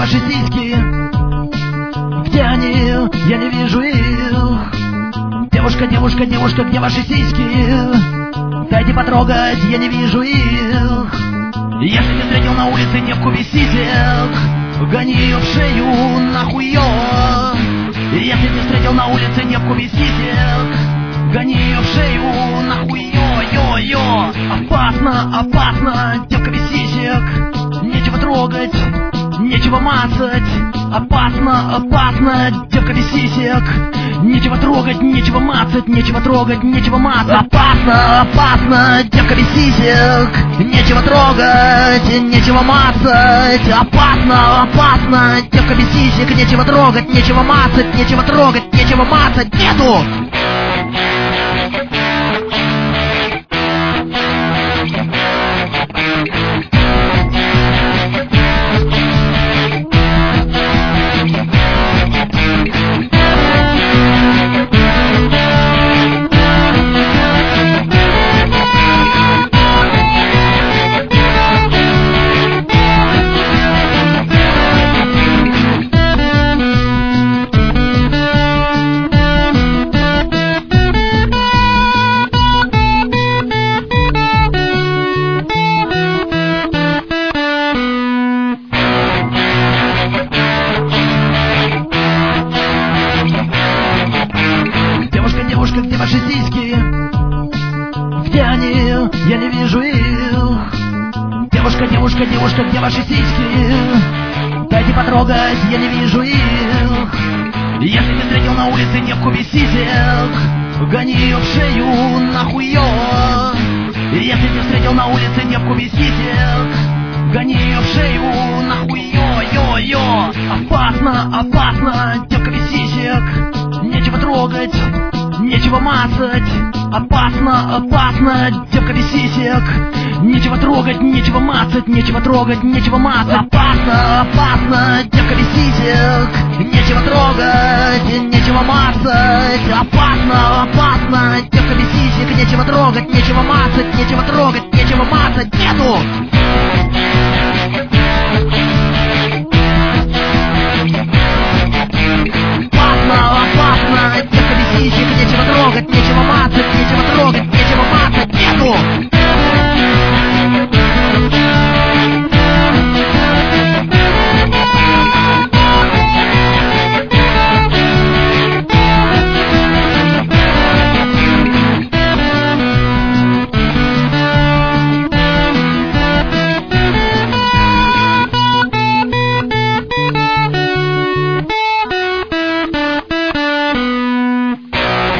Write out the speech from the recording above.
ваши сиськи? Где они? Я не вижу их. Девушка, девушка, девушка, где ваши сиськи? Дайте потрогать, я не вижу их. Если не встретил на улице девку без сисек, гони ее в шею, нахуй ее. Если не встретил на улице девку без сисек, гони ее в шею, нахуй ее, йо-йо. Опасно, опасно, девка без сисек. Нечего трогать, нечего мацать. Опасно, опасно, девка без сисек. Нечего трогать, нечего мацать, нечего трогать, нечего мацать. Опасно, опасно, девка без сисек. Нечего трогать, нечего мацать. Опасно, опасно, девка без сисек. Нечего трогать, нечего мацать, нечего трогать, нечего мацать. Нету! Девушка, где ваши сиськи? Где они? Я не вижу их. Девушка, девушка, девушка, где ваши сиськи? Дайте потрогать, я не вижу их. Если не встретил на улице девку без сисек, гони ее в шею, нахуй ее. Если не встретил на улице девку без сисек, гони ее в шею, нахуй ее, йо-йо. Опасно, опасно, девка без сисек. Нечего трогать, нечего мацать. Опасно, опасно, девка без сисек. Нечего трогать, нечего мацать, нечего трогать, нечего мацать. Опасно, опасно, девка без сисек. Нечего трогать, нечего мацать. Опасно, опасно, девка без сисек. Нечего трогать, нечего мацать, нечего трогать, нечего мацать. Нету!